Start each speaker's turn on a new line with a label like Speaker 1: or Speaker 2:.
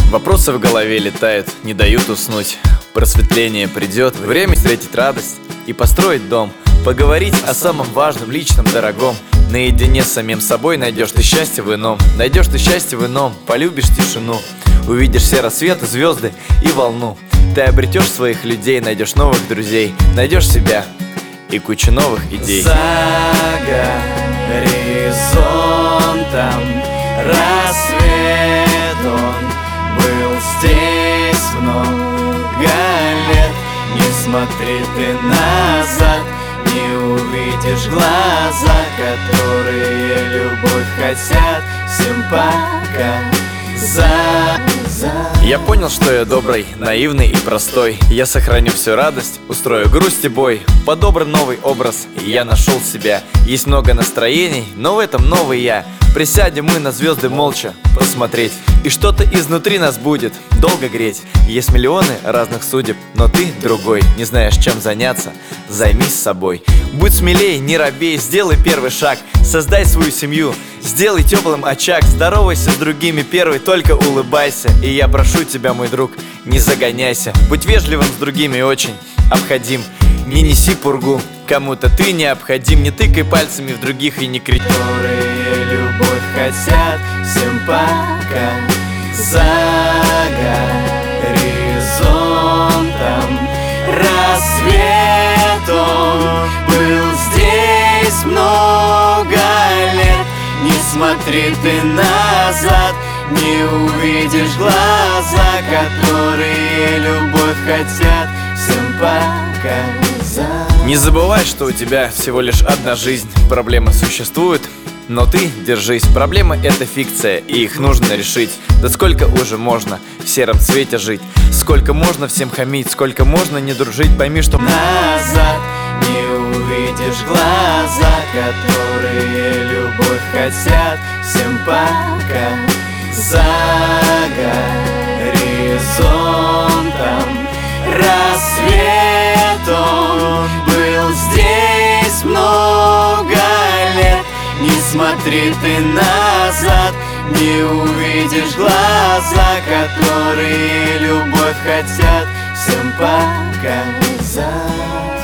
Speaker 1: Вопросы в голове летают, не дают уснуть. Просветление придет, время встретить радость и построить дом. Поговорить о самом важном, личном, дорогом. Наедине с самим собой найдешь ты счастье в ином. Найдешь ты счастье в ином, полюбишь тишину. Увидишь все рассветы, звезды и волну. Ты обретешь своих людей, найдешь новых друзей. Найдешь себя и кучу новых идей.
Speaker 2: За горизонтом рассвет, он был здесь много лет. Не смотри ты назад, не увидишь глаза, которые любовь хотят всем показать.
Speaker 1: Я понял, что я добрый, наивный и простой. Я сохраню всю радость, устрою грусть и бой. Подобран новый образ, и я нашел себя. Есть много настроений, но в этом новый я. Присядем мы на звезды молча посмотреть, и что-то изнутри нас будет долго греть. Есть миллионы разных судеб, но ты другой. Не знаешь, чем заняться, займись собой. Будь смелей, не робей, сделай первый шаг. Создай свою семью, сделай теплым очаг. Здоровайся с другими первый, только улыбайся. И я прошу тебя, мой друг, не загоняйся. Будь вежливым с другими очень обходим. Не неси пургу, кому-то ты необходим. Не тыкай пальцами в других и не кричи.
Speaker 2: Которые любовь хотят всем показать. За горизонтом рассвет, он был здесь много лет. Не смотри ты назад, не увидишь глаза, которые любовь хотят всем показать.
Speaker 1: Не забывай, что у тебя всего лишь одна жизнь. Проблемы существуют, но ты держись. Проблемы — это фикция, и их нужно решить. Да сколько уже можно в сером цвете жить? Сколько можно всем хамить, сколько можно не дружить? Пойми, что
Speaker 2: назад не увидишь глаза, которые любовь хотят всем показать. За горизонтом рассвет, он был здесь много лет. Не смотри ты назад, не увидишь глаза, которые любовь хотят всем показать.